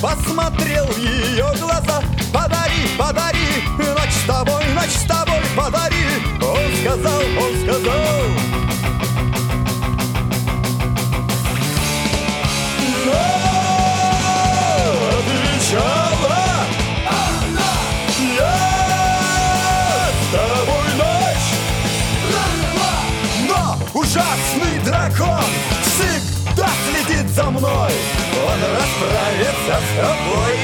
посмотрел в ее глаза. Подари, подари, ночь с тобой подари. Он сказал, он сказал. Но отвечала она: я с тобой ночь. Но ужасный дракон всегда следит за мной. Он расправится с тобой.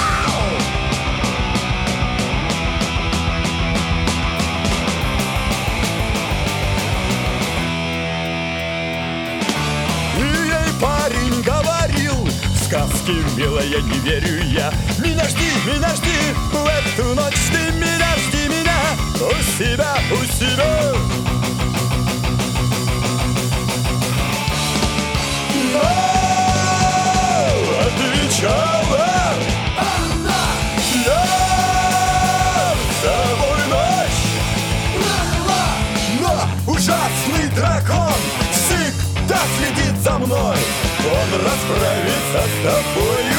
Парень говорил: сказки, милая, не верю я. Меня жди, в эту ночь ты меня жди, меня у себя, у себя. Но отвечала она: я с тобой ночь. Но ужасный дракон всегда следит за мной. Он расправится с тобою.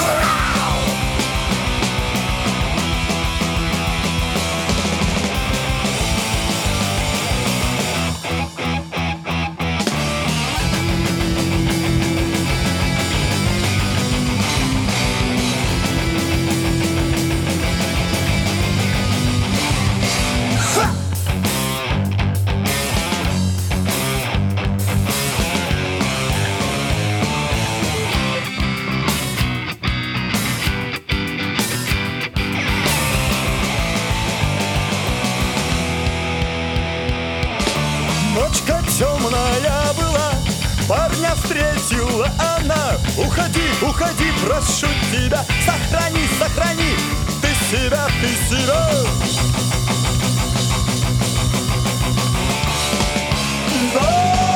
Ночка темная была, парня встретила она. Уходи, уходи, прошу тебя, сохрани, сохрани ты себя, ты себя. Но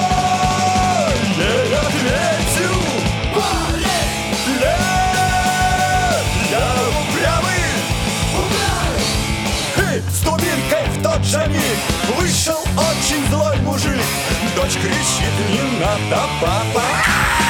ей ответил: парень, нет, я упрямый. И с дубинкой в тот же миг вышел очень злой мужик. Дочь кричит: не надо, папа.